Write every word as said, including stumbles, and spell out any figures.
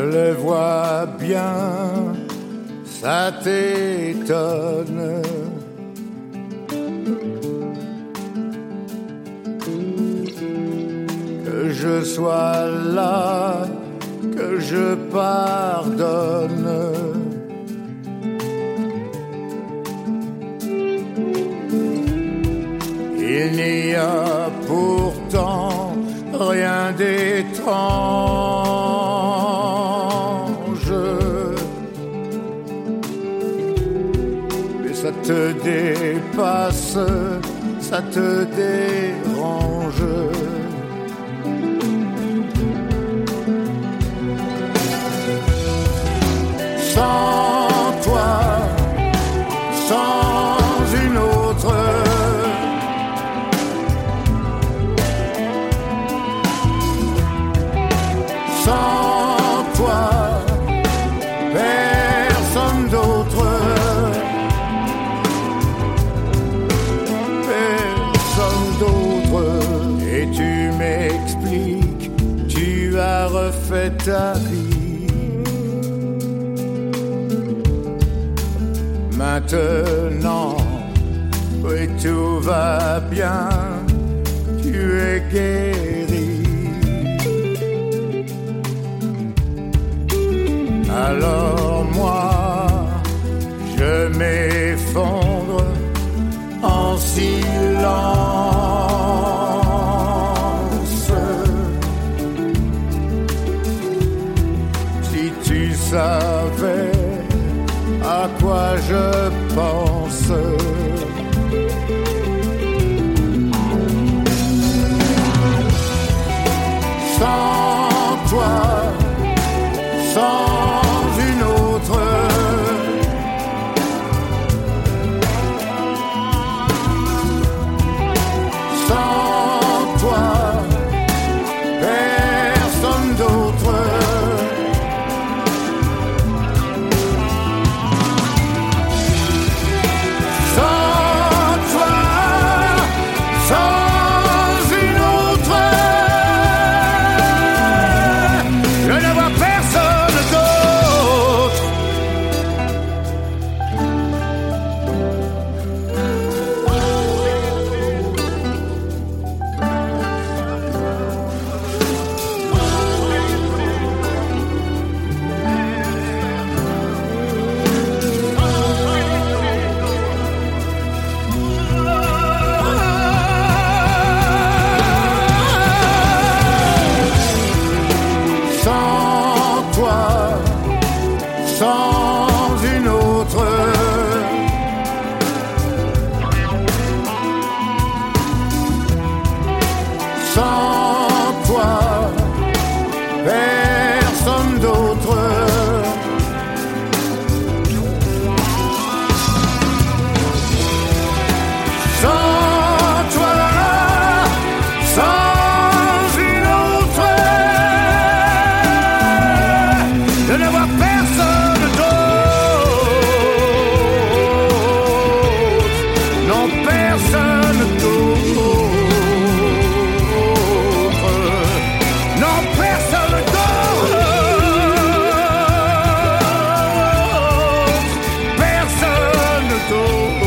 le vois bien, ça t'étonne. Que je sois là, que je pardonne. Il n'y a pourtant rien d'étrange, mais ça te dépasse, ça te dérange. Sans toi, sans une autre, sans toi, personne d'autre, personne d'autre. Et tu m'expliques, tu as refait ta vie. Maintenant, oui, tout va bien, tu es guéri. Alors moi, je m'effondre en silence. Si tu savais à quoi je pense, sans toi, sans une autre, sans toi, personne d'autre. Sans une autre, sans toi, personne d'autre. Sans toi, sans une autre, je ne vois personne d'autre. Non, personne d'autre. Non, personne d'autre. Personne d'autre.